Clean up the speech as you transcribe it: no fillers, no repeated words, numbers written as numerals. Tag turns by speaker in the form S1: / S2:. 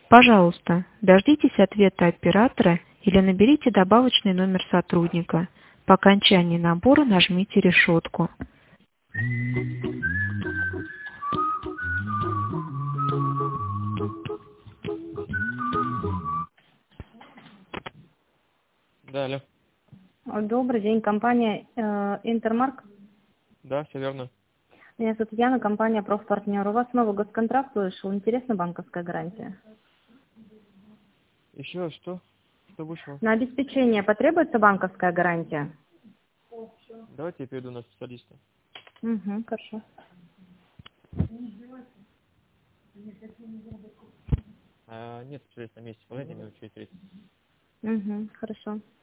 S1: Пожалуйста, дождитесь ответа оператора или наберите добавочный номер сотрудника. По окончании набора нажмите решетку.
S2: Да, алло.
S3: Добрый день, компания Интермарк.
S2: Да, все верно.
S3: Меня зовут Яна, компания Профпартнер. У вас новый госконтракт вышел. Интересна банковская гарантия?
S2: Еще раз что? Что вышло?
S3: На обеспечение потребуется банковская гарантия?
S2: Давайте я перейду на специалиста.
S3: Угу, хорошо.
S2: Нет специалиста на месте, подайте мне через 30.
S3: Угу, хорошо.